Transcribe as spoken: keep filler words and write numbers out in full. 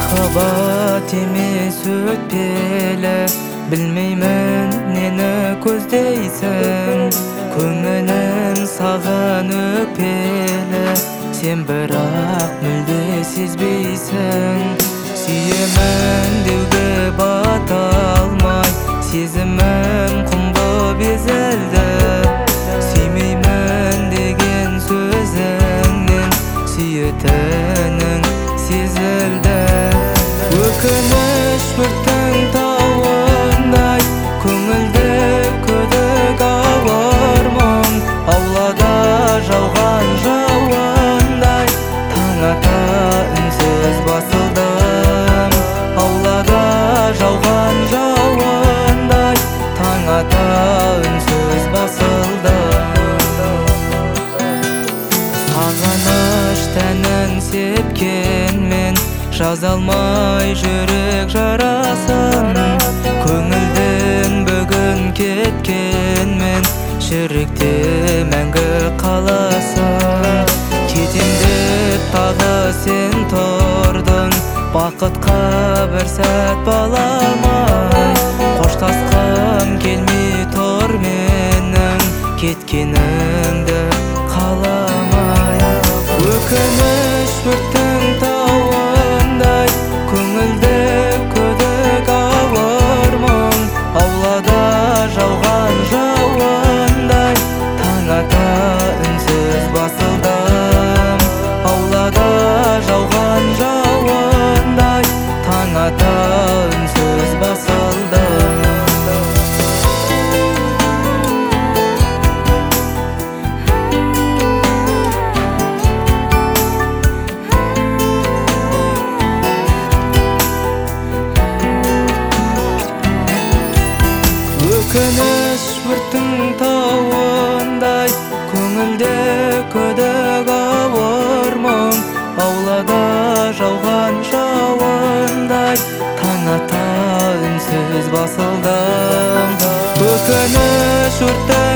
Махаббат емес өтпелі, білмеймін нені көздейсің. Көңілім саған өкпелі, сен бірақ мүлде сезбейсің. Сүйемін деуге бата алмай, сезімім құм боп езілді. Сүймеймін деген сөзіңнен сүйетінің сезілді. Өкініш өрттің тауындай, көңілді күдік ауыр мұң. Аулада жауған жауындай, таң ата үнсіз басылдым. Аулада жауған жауындай, таң ата үнсіз басылдым. Сағыныш тәнін сепкенмен, жаза алмай жүрек жарасын. Көңілдің бүгін кеткенмен, жүректе мәңгі қаласың. Кетем деп тағы сен тұрдың, бақытқа бір сәт баламай. Қоштасқым келмей тұр менің, кеткеніңді қаламай. Өкініш өрттің тауындай, көңілді күдік ауыр мұң. Аулада жауған жауындай, таң ата үнсіз басылдым. Аулада жауған жауындай, таң ата үнсіз басылдым. Өкініш өрттің тауындай, көңілде күдік ауыр мұң. Аулада жауған жауындай, таң ата үнсіз басылдым. Өкініш өрттің